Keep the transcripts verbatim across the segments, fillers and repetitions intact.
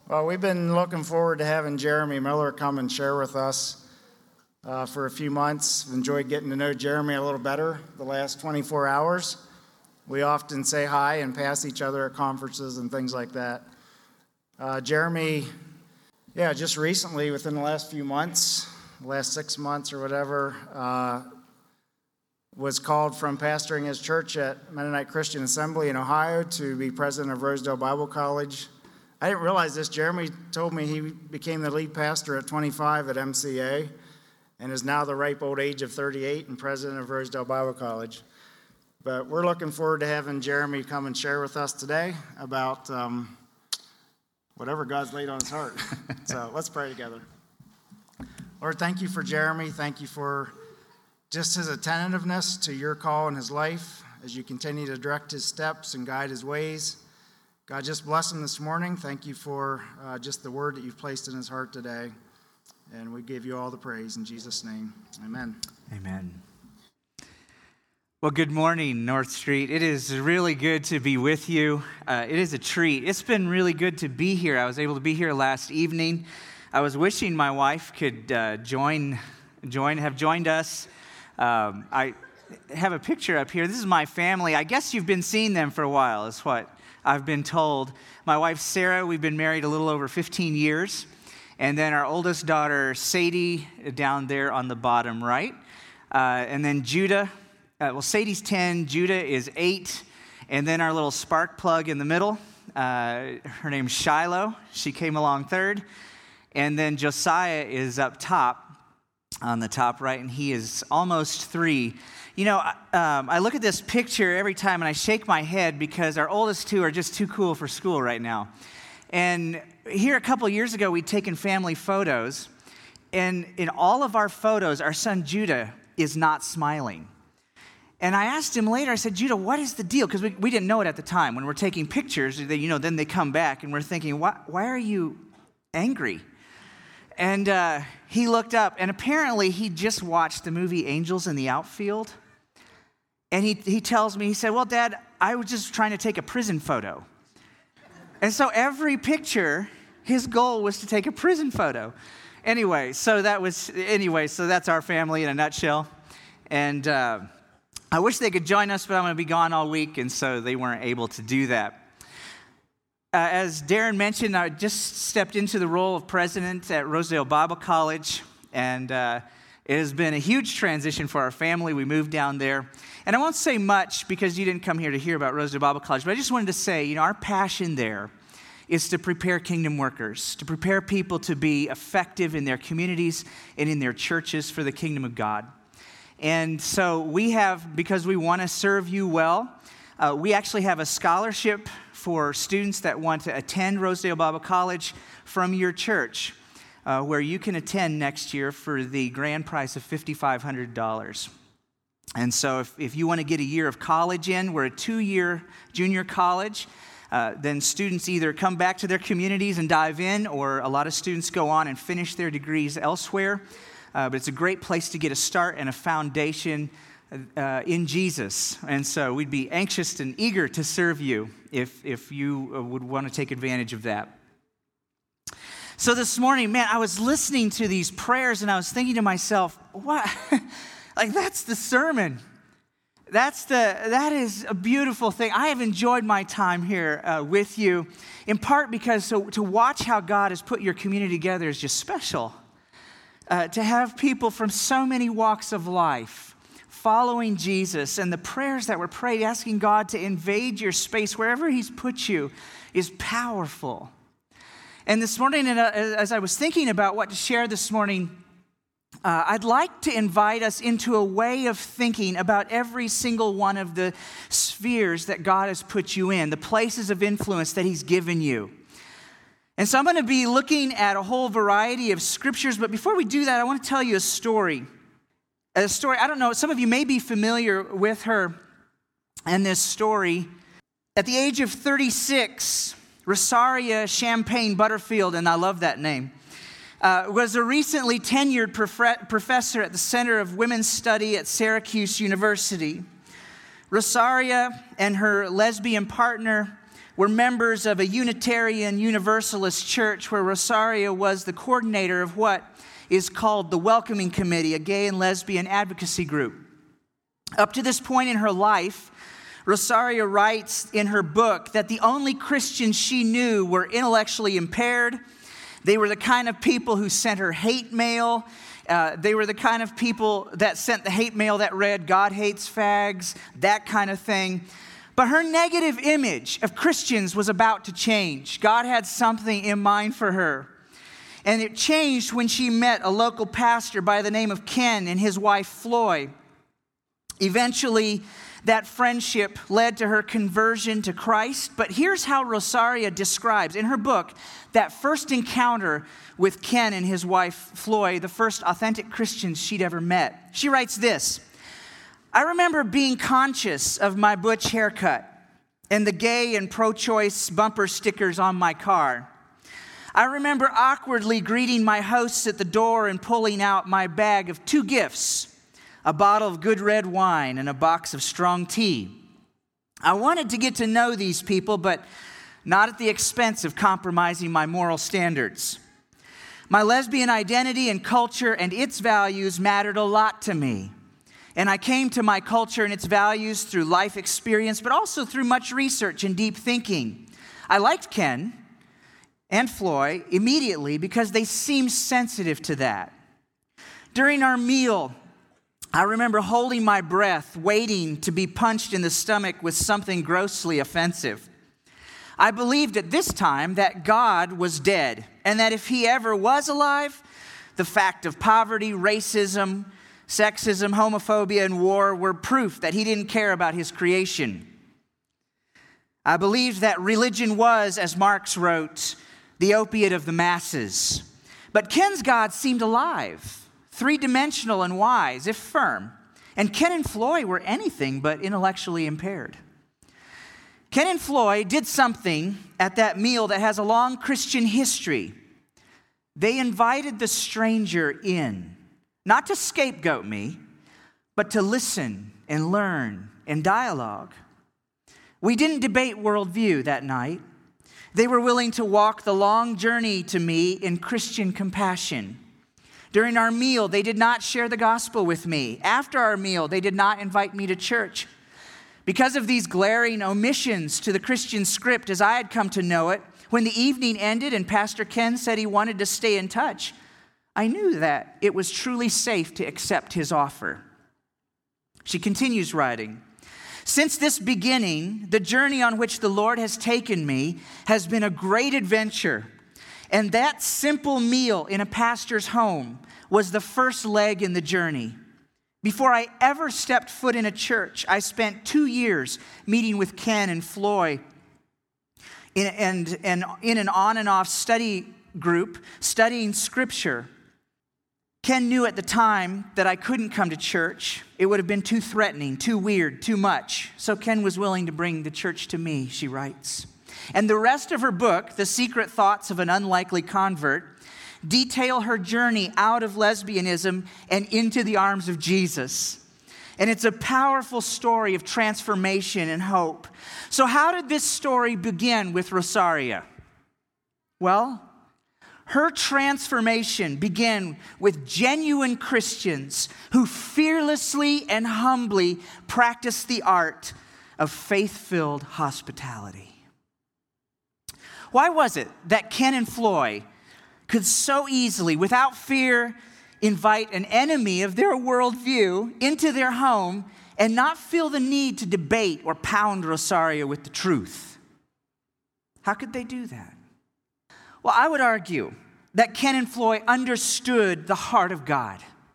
Well, we've been looking forward to having Jeremy Miller come and share with us uh, for a few months. I've enjoyed getting to know Jeremy a little better the last twenty-four hours. We often say hi and pass each other at conferences and things like that. Uh, Jeremy, yeah, just recently, within the last few months, last six months or whatever, uh, was called from pastoring his church at Mennonite Christian Assembly in Ohio to be president of Rosedale Bible College. I didn't realize this. Jeremy told me he became the lead pastor at twenty-five at M C A and is now the ripe old age of thirty-eight and president of Rosedale Bible College. But we're looking forward to having Jeremy come and share with us today about um, whatever God's laid on his heart. So let's pray together. Lord, thank you for Jeremy. Thank you for just his attentiveness to your call in his life as you continue to direct his steps and guide his ways. God, just bless him this morning. Thank you for uh, just the word that you've placed in his heart today. And we give you all the praise in Jesus' name. Amen. Amen. Well, good morning, North Street. It is really good to be with you. Uh, it is a treat. It's been really good to be here. I was able to be here last evening. I was wishing my wife could uh, join, join, have joined us. Um, I have a picture up here. This is my family. I guess you've been seeing them for a while, is what I've been told. My wife, Sarah, we've been married a little over fifteen years. And then our oldest daughter, Sadie, down there on the bottom right. Uh, and then Judah, uh, well, Sadie's ten, Judah is eight. And then our little spark plug in the middle, uh, her name's Shiloh. She came along third. And then Josiah is up top, on the top right, and he is almost three. You know, um, I look at this picture every time and I shake my head because our oldest two are just too cool for school right now. And here a couple years ago, we'd taken family photos, and in all of our photos, our son Judah is not smiling. And I asked him later, I said, Judah, what is the deal? Because we, we didn't know it at the time. When we're taking pictures, they, you know, then they come back, and we're thinking, why, why are you angry? And uh, he looked up, and apparently he just watched the movie Angels in the Outfield. And he, he tells me, he said, well, Dad, I was just trying to take a prison photo. And so every picture, his goal was to take a prison photo. Anyway, so that was, anyway, so that's our family in a nutshell. And uh, I wish they could join us, but I'm going to be gone all week, and so they weren't able to do that. Uh, as Darren mentioned, I just stepped into the role of president at Rosedale Bible College, and uh, it has been a huge transition for our family. We moved down there. And I won't say much because you didn't come here to hear about Rosedale Bible College, but I just wanted to say, you know, our passion there is to prepare kingdom workers, to prepare people to be effective in their communities and in their churches for the kingdom of God. And so we have, because we want to serve you well, uh, we actually have a scholarship for students that want to attend Rosedale Bible College from your church, uh, where you can attend next year for the grand price of five thousand five hundred dollars. And so if, if you want to get a year of college in, we're a two-year junior college, uh, then students either come back to their communities and dive in, or a lot of students go on and finish their degrees elsewhere. Uh, but it's a great place to get a start and a foundation uh, in Jesus. And so we'd be anxious and eager to serve you if, if you would want to take advantage of that. So this morning, man, I was listening to these prayers and I was thinking to myself, what? Like, that's the sermon. That's the, that is a beautiful thing. I have enjoyed my time here uh, with you, in part because so, to watch how God has put your community together is just special. Uh, to have people from so many walks of life following Jesus, and the prayers that were prayed, asking God to invade your space wherever he's put you, is powerful. And this morning, as I was thinking about what to share this morning, Uh, I'd like to invite us into a way of thinking about every single one of the spheres that God has put you in, the places of influence that he's given you. And so I'm going to be looking at a whole variety of scriptures, but before we do that, I want to tell you a story. A story, I don't know, some of you may be familiar with her and this story. At the age of thirty-six, Rosaria Champagne Butterfield, and I love that name, Uh, was a recently tenured prof- professor at the Center of Women's Study at Syracuse University. Rosaria and her lesbian partner were members of a Unitarian Universalist church where Rosaria was the coordinator of what is called the Welcoming Committee, a gay and lesbian advocacy group. Up to this point in her life, Rosaria writes in her book that the only Christians she knew were intellectually impaired. They were the kind of people who sent her hate mail. Uh, they were the kind of people that sent the hate mail that read, "God hates fags," that kind of thing. But her negative image of Christians was about to change. God had something in mind for her. And it changed when she met a local pastor by the name of Ken and his wife, Floy. Eventually, that friendship led to her conversion to Christ. But here's how Rosaria describes in her book that first encounter with Ken and his wife, Floy, the first authentic Christians she'd ever met. She writes this: "I remember being conscious of my butch haircut and the gay and pro-choice bumper stickers on my car. I remember awkwardly greeting my hosts at the door and pulling out my bag of two gifts, a bottle of good red wine and a box of strong tea. I wanted to get to know these people, but not at the expense of compromising my moral standards. My lesbian identity and culture and its values mattered a lot to me. And I came to my culture and its values through life experience, but also through much research and deep thinking. I liked Ken and Floy immediately because they seemed sensitive to that. During our meal, I remember holding my breath, waiting to be punched in the stomach with something grossly offensive. I believed at this time that God was dead, and that if he ever was alive, the fact of poverty, racism, sexism, homophobia, and war were proof that he didn't care about his creation. I believed that religion was, as Marx wrote, the opiate of the masses. But Ken's God seemed alive, three-dimensional and wise, if firm. And Ken and Floy were anything but intellectually impaired. Ken and Floy did something at that meal that has a long Christian history. They invited the stranger in, not to scapegoat me, but to listen and learn and dialogue. We didn't debate worldview that night. They were willing to walk the long journey to me in Christian compassion. During our meal, they did not share the gospel with me. After our meal, they did not invite me to church. Because of these glaring omissions to the Christian script as I had come to know it, when the evening ended and Pastor Ken said he wanted to stay in touch, I knew that it was truly safe to accept his offer. She continues writing, "Since this beginning, the journey on which the Lord has taken me has been a great adventure. And that simple meal in a pastor's home was the first leg in the journey. Before I ever stepped foot in a church, I spent two years meeting with Ken and Floy in, and, and in an on and off study group, studying scripture. Ken knew at the time that I couldn't come to church. It would have been too threatening, too weird, too much. So Ken was willing to bring the church to me," she writes. And the rest of her book, The Secret Thoughts of an Unlikely Convert, detail her journey out of lesbianism and into the arms of Jesus. And it's a powerful story of transformation and hope. So how did this story begin with Rosaria? Well, her transformation began with genuine Christians who fearlessly and humbly practiced the art of faith-filled hospitality. Why was it that Ken and Floy could so easily, without fear, invite an enemy of their worldview into their home and not feel the need to debate or pound Rosaria with the truth? How could they do that? Well, I would argue that Ken and Floy understood the heart of God.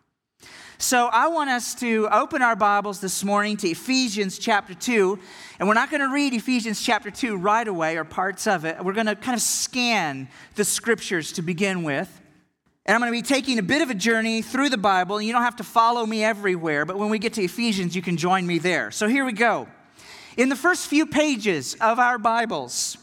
So I want us to open our Bibles this morning to Ephesians chapter two. And we're not going to read Ephesians chapter two right away or parts of it. We're going to kind of scan the scriptures to begin with. And I'm going to be taking a bit of a journey through the Bible. And you don't have to follow me everywhere, but when we get to Ephesians, you can join me there. So here we go. In the first few pages of our Bibles,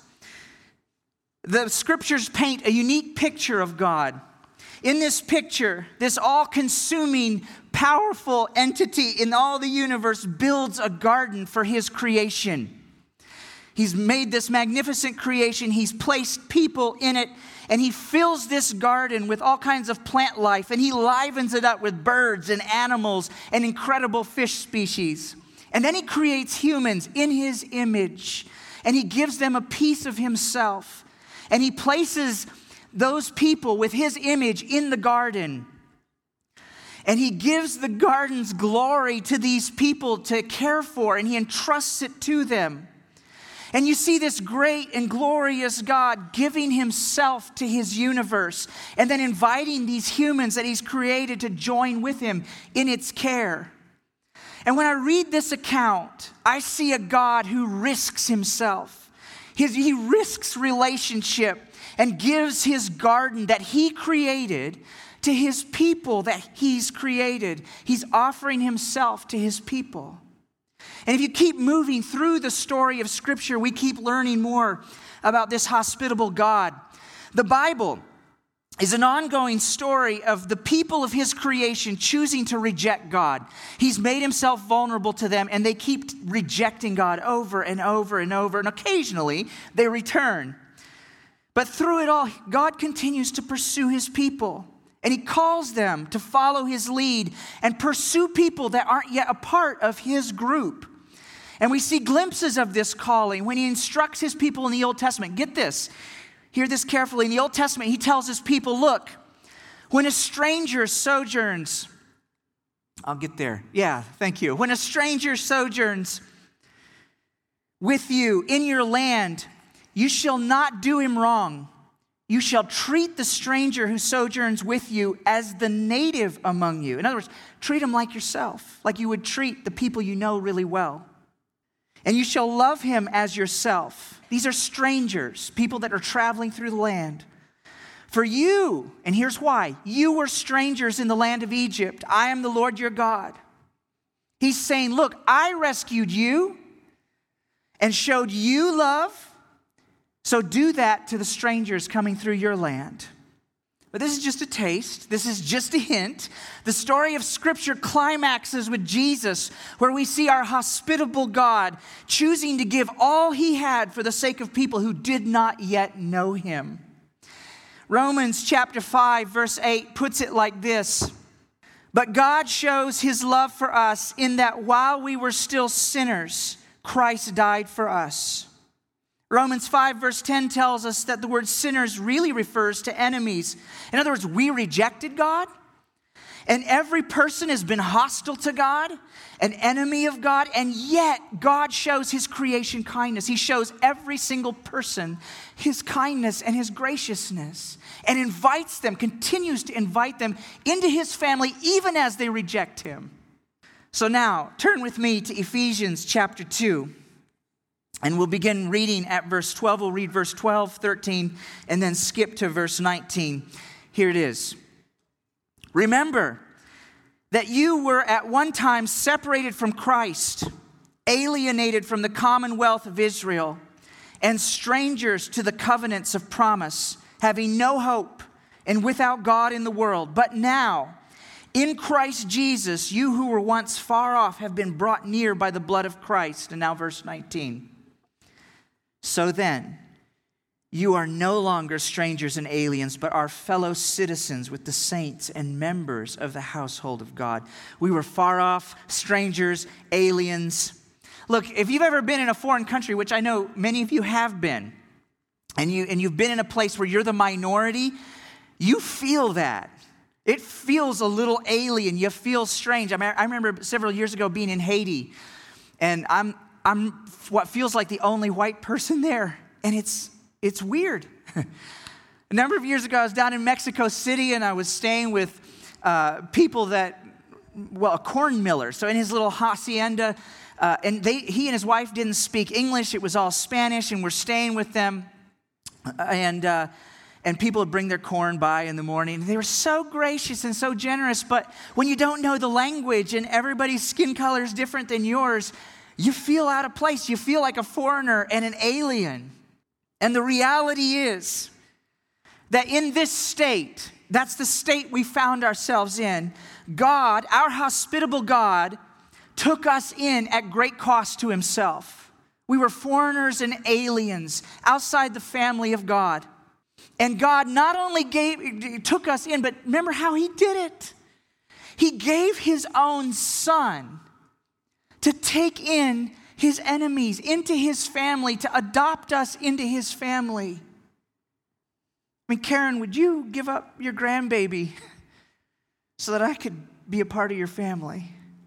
the scriptures paint a unique picture of God. In this picture, this all-consuming, powerful entity in all the universe builds a garden for his creation. He's made this magnificent creation. He's placed people in it, and he fills this garden with all kinds of plant life, and he livens it up with birds and animals and incredible fish species. And then he creates humans in his image, and he gives them a piece of himself. And he places those people with his image in the garden. And he gives the garden's glory to these people to care for, and he entrusts it to them. And you see this great and glorious God giving himself to his universe and then inviting these humans that he's created to join with him in its care. And when I read this account, I see a God who risks himself. His, he risks relationship and gives his garden that he created to his people that he's created. He's offering himself to his people. And if you keep moving through the story of Scripture, we keep learning more about this hospitable God. The Bible is an ongoing story of the people of his creation choosing to reject God. He's made himself vulnerable to them, and they keep rejecting God over and over and over, and occasionally they return. But through it all, God continues to pursue his people, and he calls them to follow his lead and pursue people that aren't yet a part of his group. And we see glimpses of this calling when he instructs his people in the Old Testament. Get this. Hear this carefully. In the Old Testament, he tells his people, look, when a stranger sojourns, I'll get there. Yeah, thank you. When a stranger sojourns with you in your land, you shall not do him wrong. You shall treat the stranger who sojourns with you as the native among you. In other words, treat him like yourself, like you would treat the people you know really well. And you shall love him as yourself. These are strangers, people that are traveling through the land. For you, and here's why, you were strangers in the land of Egypt. I am the Lord your God. He's saying, look, I rescued you and showed you love. So do that to the strangers coming through your land. But this is just a taste. This is just a hint. The story of Scripture climaxes with Jesus, where we see our hospitable God choosing to give all he had for the sake of people who did not yet know him. Romans chapter five, verse eight puts it like this. But God shows his love for us in that while we were still sinners, Christ died for us. Romans five verse ten tells us that the word sinners really refers to enemies. In other words, we rejected God, and every person has been hostile to God, an enemy of God, and yet God shows his creation kindness. He shows every single person his kindness and his graciousness, and invites them, continues to invite them into his family even as they reject him. So now, turn with me to Ephesians chapter two. And we'll begin reading at verse twelve. We'll read verse twelve, thirteen, and then skip to verse nineteen. Here it is. Remember that you were at one time separated from Christ, alienated from the commonwealth of Israel, and strangers to the covenants of promise, having no hope and without God in the world. But now, in Christ Jesus, you who were once far off have been brought near by the blood of Christ. And now verse nineteen. So then, you are no longer strangers and aliens, but are fellow citizens with the saints and members of the household of God. We were far off, strangers, aliens. Look, if you've ever been in a foreign country, which I know many of you have been, and, you, and you've been in a place where you're the minority, you feel that. It feels a little alien. You feel strange. I mean, I remember several years ago being in Haiti, and I'm I'm what feels like the only white person there, and it's it's weird. A number of years ago, I was down in Mexico City, and I was staying with uh, people that, well, a corn miller. So in his little hacienda, uh, and they, he and his wife didn't speak English. It was all Spanish, and we're staying with them, and uh, and people would bring their corn by in the morning. They were so gracious and so generous, but when you don't know the language and everybody's skin color is different than yours, you feel out of place. You feel like a foreigner and an alien. And the reality is that in this state, that's the state we found ourselves in, God, our hospitable God, took us in at great cost to himself. We were foreigners and aliens outside the family of God. And God not only gave, took us in, but remember how he did it. He gave his own son to take in his enemies into his family, to adopt us into his family. I mean, Karen, would you give up your grandbaby so that I could be a part of your family?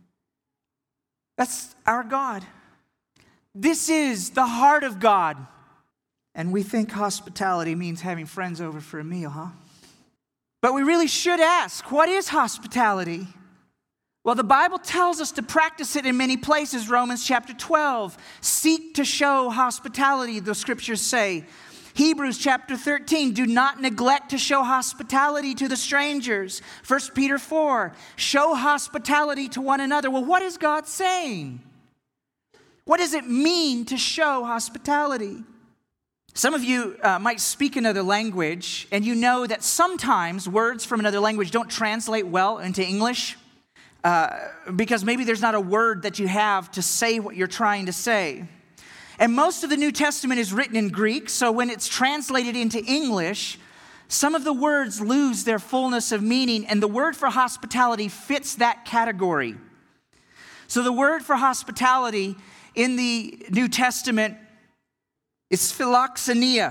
That's our God. This is the heart of God. And we think hospitality means having friends over for a meal, huh? But we really should ask, what is hospitality? Well, the Bible tells us to practice it in many places. Romans chapter twelve, seek to show hospitality, the scriptures say. Hebrews chapter thirteen, do not neglect to show hospitality to the strangers. First Peter four, show hospitality to one another. Well, what is God saying? What does it mean to show hospitality? Some of you uh, might speak another language, and you know that sometimes words from another language don't translate well into English uh, because maybe there's not a word that you have to say what you're trying to say. And most of the New Testament is written in Greek, so when it's translated into English, some of the words lose their fullness of meaning, and the word for hospitality fits that category. So the word for hospitality in the New Testament is philoxenia.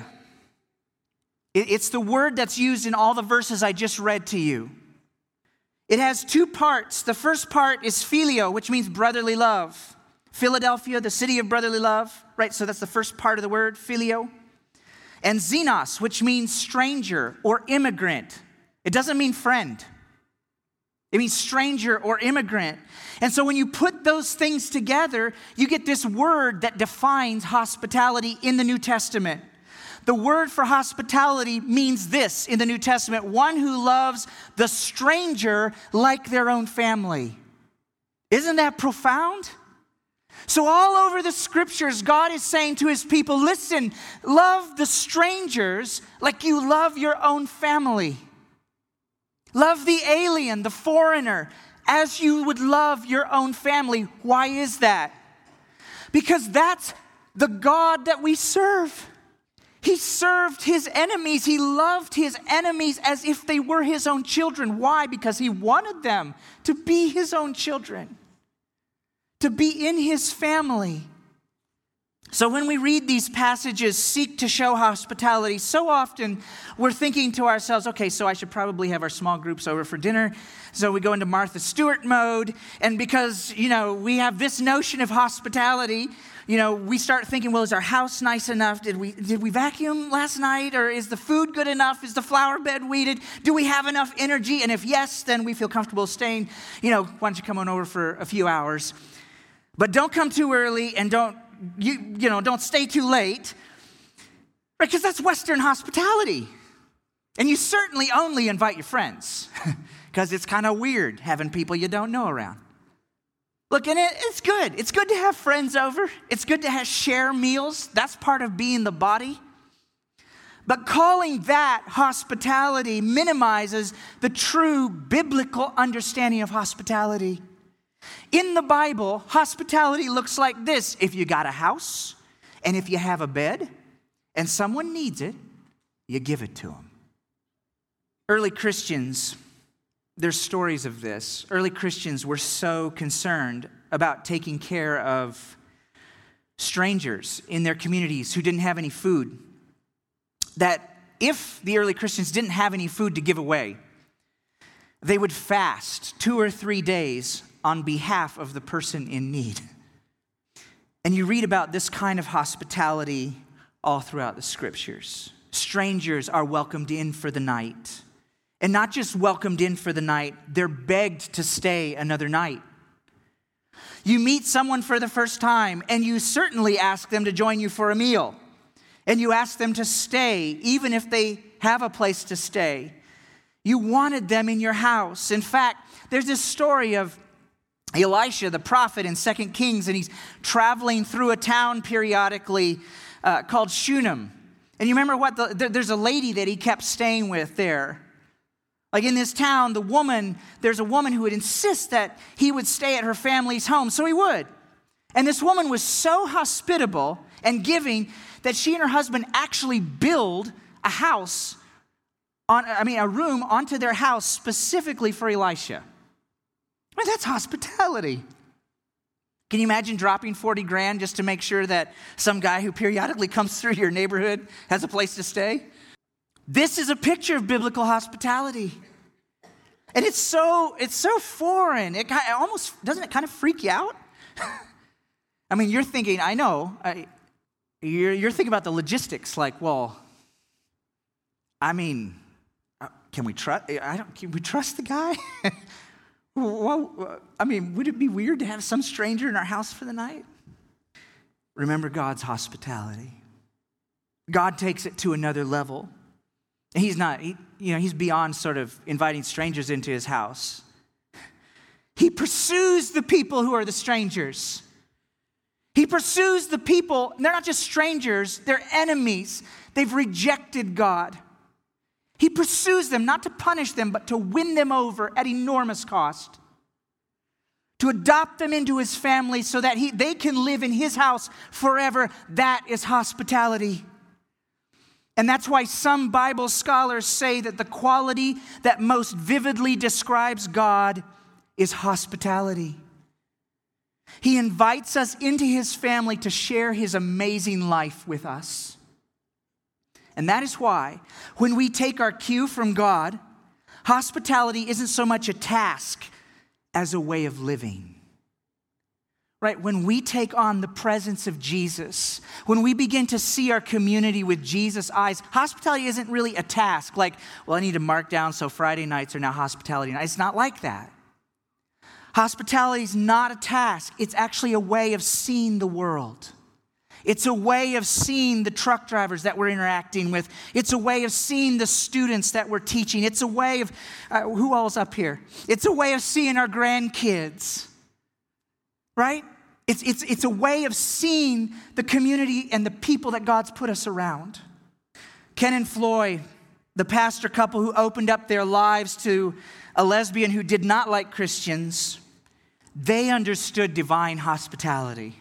It's the word that's used in all the verses I just read to you. It has two parts. The first part is phileo, which means brotherly love. Philadelphia, the city of brotherly love, right? So that's the first part of the word, phileo. And xenos, which means stranger or immigrant. It doesn't mean friend. It means stranger or immigrant. And so when you put those things together, you get this word that defines hospitality in the New Testament. The word for hospitality means this in the New Testament: one who loves the stranger like their own family. Isn't that profound? So all over the scriptures, God is saying to his people, listen, love the strangers like you love your own family. Love the alien, the foreigner, as you would love your own family. Why is that? Because that's the God that we serve. He served his enemies. He loved his enemies as if they were his own children. Why? Because he wanted them to be his own children, to be in his family. So when we read these passages, seek to show hospitality, so often we're thinking to ourselves, okay, so I should probably have our small groups over for dinner. So we go into Martha Stewart mode. And because, you know, we have this notion of hospitality, you know, we start thinking, well, is our house nice enough? Did we did we vacuum last night? Or is the food good enough? Is the flower bed weeded? Do we have enough energy? And if yes, then we feel comfortable staying. You know, why don't you come on over for a few hours? But don't come too early, and don't You, you know, don't stay too late, right? Because that's Western hospitality. And you certainly only invite your friends because it's kind of weird having people you don't know around. Look, and it, it's good. It's good to have friends over. It's good to have, share meals. That's part of being the body. But calling that hospitality minimizes the true biblical understanding of hospitality. In the Bible, hospitality looks like this. If you got a house, and if you have a bed, and someone needs it, you give it to them. Early Christians, there's stories of this. Early Christians were so concerned about taking care of strangers in their communities who didn't have any food, that if the early Christians didn't have any food to give away, they would fast two or three days on behalf of the person in need. And you read about this kind of hospitality all throughout the scriptures. Strangers are welcomed in for the night. And not just welcomed in for the night, they're begged to stay another night. You meet someone for the first time, and you certainly ask them to join you for a meal. And you ask them to stay, even if they have a place to stay. You wanted them in your house. In fact, there's this story of Elisha, the prophet, in Second Kings, and he's traveling through a town periodically uh, called Shunem. And you remember what? The, there's a lady that he kept staying with there. Like in this town, the woman, there's a woman who would insist that he would stay at her family's home, so he would. And this woman was so hospitable and giving that she and her husband actually build a house, on, I mean, a room onto their house specifically for Elisha. I mean, that's hospitality. Can you imagine dropping forty grand just to make sure that some guy who periodically comes through your neighborhood has a place to stay? This is a picture of biblical hospitality. And it's so, it's so foreign. It, it almost, doesn't it kind of freak you out? I mean, you're thinking, I know, I, you're, you're thinking about the logistics, like, well, I mean, can we trust, I don't, can we trust the guy? Well, I mean, would it be weird to have some stranger in our house for the night? Remember God's hospitality. God takes it to another level. He's not, he, you know, he's beyond sort of inviting strangers into his house. He pursues the people who are the strangers. He pursues the people, and they're not just strangers, they're enemies. They've rejected God. He pursues them not to punish them, but to win them over at enormous cost. To adopt them into his family so that he, they can live in his house forever. That is hospitality. And that's why some Bible scholars say that the quality that most vividly describes God is hospitality. He invites us into his family to share his amazing life with us. And that is why when we take our cue from God, hospitality isn't so much a task as a way of living. Right? When we take on the presence of Jesus, when we begin to see our community with Jesus' eyes, hospitality isn't really a task. Like, well, I need to mark down so Friday nights are now hospitality nights. It's not like that. Hospitality is not a task. It's actually a way of seeing the world. It's a way of seeing the truck drivers that we're interacting with. It's a way of seeing the students that we're teaching. It's a way of, uh, who else up here? It's a way of seeing our grandkids, right? It's, it's, it's a way of seeing the community and the people that God's put us around. Ken and Floyd, the pastor couple who opened up their lives to a lesbian who did not like Christians, they understood divine hospitality.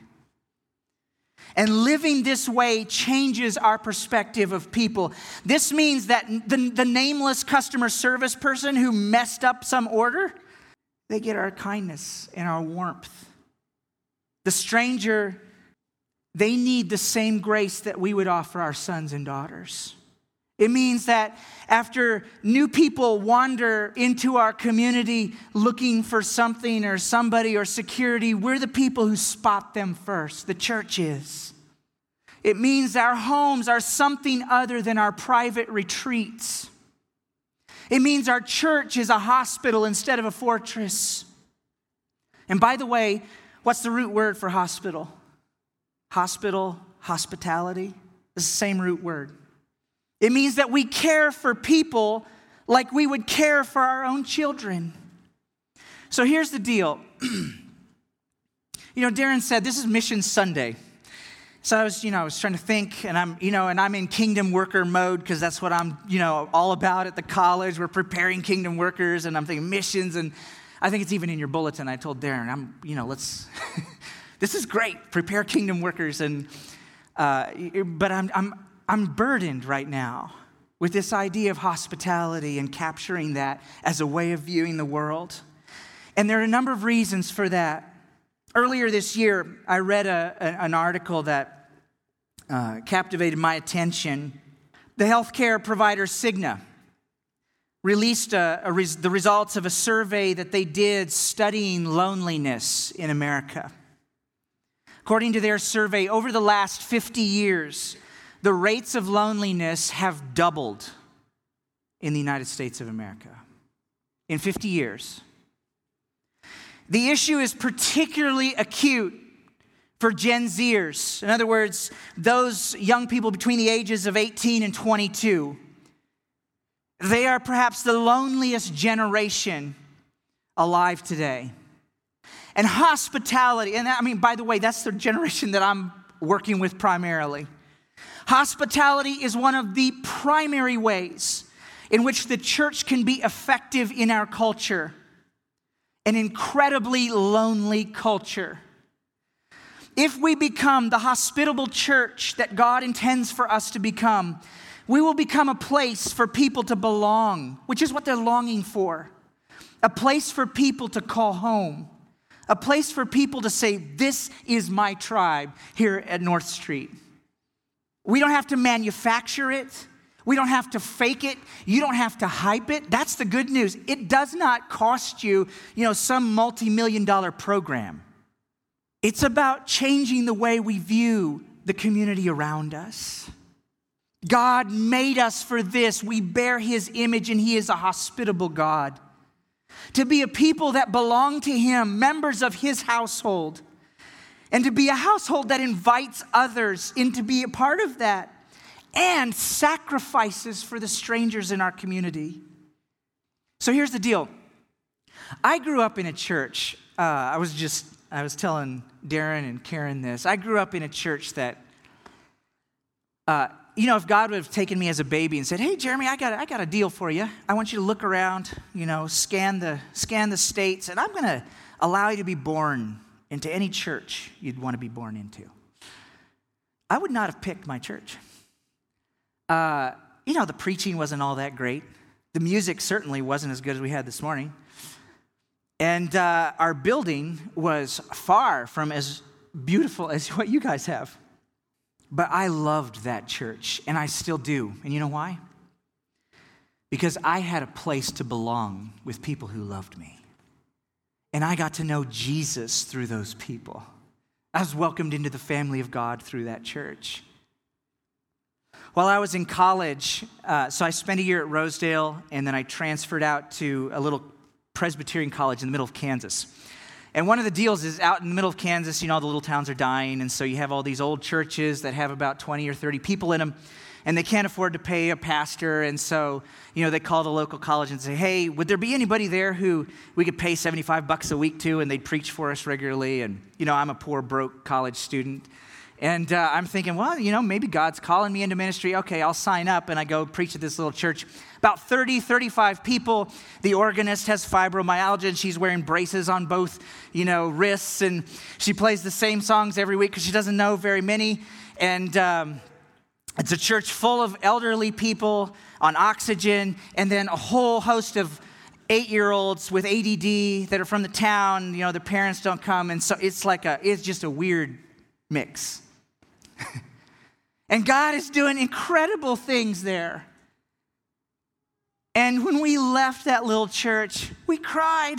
And living this way changes our perspective of people. This means that the, the nameless customer service person who messed up some order, they get our kindness and our warmth. The stranger, they need the same grace that we would offer our sons and daughters. It means that after new people wander into our community looking for something or somebody or security, we're the people who spot them first. The church is. It means our homes are something other than our private retreats. It means our church is a hospital instead of a fortress. And by the way, what's the root word for hospital? Hospital, hospitality. It's the same root word. It means that we care for people like we would care for our own children. So here's the deal. You know, Darren said this is Mission Sunday. So I was, you know, I was trying to think, and I'm, you know, and I'm in kingdom worker mode because that's what I'm, you know, all about at the college. We're preparing kingdom workers, and I'm thinking missions, and I think it's even in your bulletin. I told Darren, I'm, you know, let's. This is great. Prepare kingdom workers, and uh, but I'm, I'm. I'm burdened right now with this idea of hospitality and capturing that as a way of viewing the world. And there are a number of reasons for that. Earlier this year, I read a, a, an article that uh, captivated my attention. The healthcare provider Cigna released a, a res, the results of a survey that they did studying loneliness in America. According to their survey, over the last fifty years, the rates of loneliness have doubled in the United States of America in fifty years. The issue is particularly acute for Gen Zers. In other words, those young people between the ages of eighteen and twenty-two. They are perhaps the loneliest generation alive today. And hospitality, and I mean, by the way, that's the generation that I'm working with primarily. Hospitality is one of the primary ways in which the church can be effective in our culture, an incredibly lonely culture. If we become the hospitable church that God intends for us to become, we will become a place for people to belong, which is what they're longing for. A place for people to call home. A place for people to say, this is my tribe here at North Street. We don't have to manufacture it. We don't have to fake it. You don't have to hype it. That's the good news. It does not cost you, you know, some multi-million dollar program. It's about changing the way we view the community around us. God made us for this. We bear his image, and he is a hospitable God. To be a people that belong to him, members of his household, and to be a household that invites others in to be a part of that, and sacrifices for the strangers in our community. So here's the deal. I grew up in a church. Uh, I was just, I was telling Darren and Karen this. I grew up in a church that, uh, you know, if God would have taken me as a baby and said, hey, Jeremy, I got, I got a deal for you. I want you to look around, you know, scan the, scan the states, and I'm going to allow you to be born into any church you'd want to be born into. I would not have picked my church. Uh, you know, the preaching wasn't all that great. The music certainly wasn't as good as we had this morning. And uh, our building was far from as beautiful as what you guys have. But I loved that church, and I still do. And you know why? Because I had a place to belong with people who loved me. And I got to know Jesus through those people. I was welcomed into the family of God through that church. While I was in college, uh, so I spent a year at Rosedale, and then I transferred out to a little Presbyterian college in the middle of Kansas. And one of the deals is out in the middle of Kansas, you know, the little towns are dying, and so you have all these old churches that have about twenty or thirty people in them, and they can't afford to pay a pastor, and so, you know, they call the local college and say, hey, would there be anybody there who we could pay seventy-five bucks a week to, and they'd preach for us regularly? And, you know, I'm a poor, broke college student, and uh, I'm thinking, well, you know, maybe God's calling me into ministry. Okay, I'll sign up, and I go preach at this little church. About thirty, thirty-five people. The organist has fibromyalgia, and she's wearing braces on both, you know, wrists, and she plays the same songs every week because she doesn't know very many. And um, it's a church full of elderly people on oxygen, and then a whole host of eight-year-olds with A D D that are from the town. You know, their parents don't come, and so it's like a, it's just a weird mix. And God is doing incredible things there. And when we left that little church, we cried.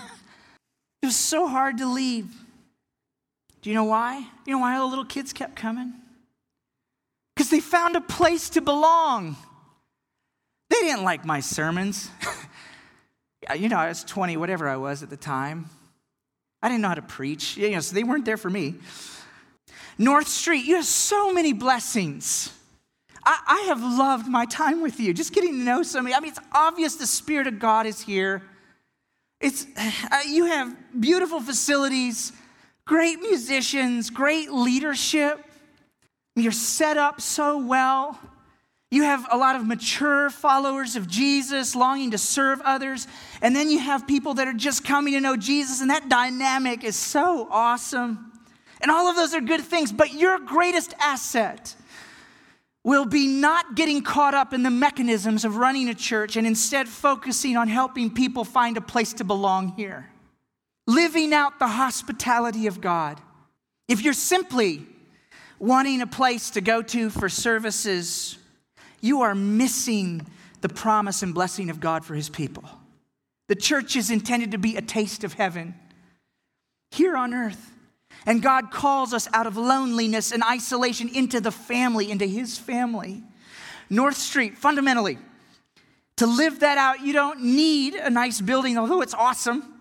It was so hard to leave. Do you know why? You know why all the little kids kept coming? Because they found a place to belong. They didn't like my sermons. You know, I was twenty, whatever I was at the time. I didn't know how to preach. You know, so they weren't there for me. North Street, you have so many blessings. I, I have loved my time with you, just getting to know somebody. I mean, it's obvious the Spirit of God is here. It's uh, you have beautiful facilities, great musicians, great leadership. You're set up so well. You have a lot of mature followers of Jesus longing to serve others. And then you have people that are just coming to know Jesus, and that dynamic is so awesome. And all of those are good things, but your greatest asset will be not getting caught up in the mechanisms of running a church and instead focusing on helping people find a place to belong here. Living out the hospitality of God. If you're simply wanting a place to go to for services, you are missing the promise and blessing of God for his people. The church is intended to be a taste of heaven here on earth. And God calls us out of loneliness and isolation into the family, into his family. North Street, fundamentally, to live that out, you don't need a nice building, although it's awesome.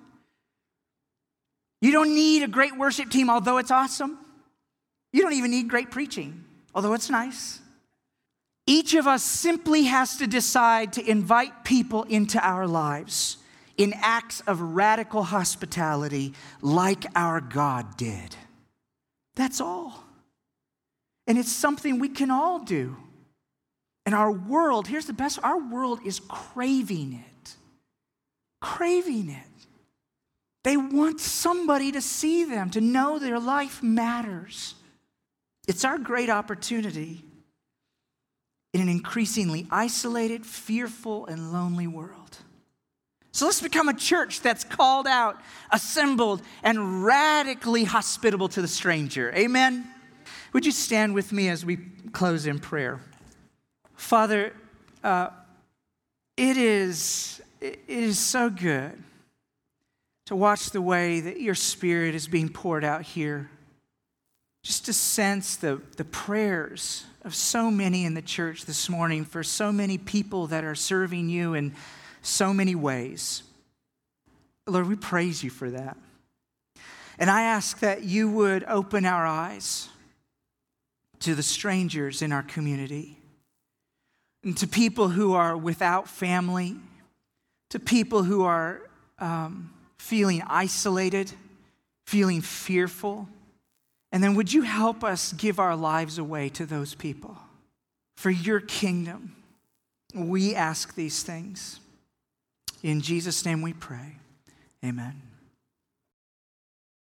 You don't need a great worship team, although it's awesome. You don't even need great preaching, although it's nice. Each of us simply has to decide to invite people into our lives in acts of radical hospitality like our God did. That's all. And it's something we can all do. And our world, here's the best, our world is craving it. Craving it. They want somebody to see them, to know their life matters. It's our great opportunity in an increasingly isolated, fearful, and lonely world. So let's become a church that's called out, assembled, and radically hospitable to the stranger. Amen? Would you stand with me as we close in prayer? Father, uh, it is, it is so good to watch the way that your Spirit is being poured out here. Just to sense the, the prayers of so many in the church this morning for so many people that are serving you in so many ways. Lord, we praise you for that. And I ask that you would open our eyes to the strangers in our community, and to people who are without family, to people who are um, feeling isolated, feeling fearful. And then would you help us give our lives away to those people for your kingdom? We ask these things. In Jesus' name we pray. Amen.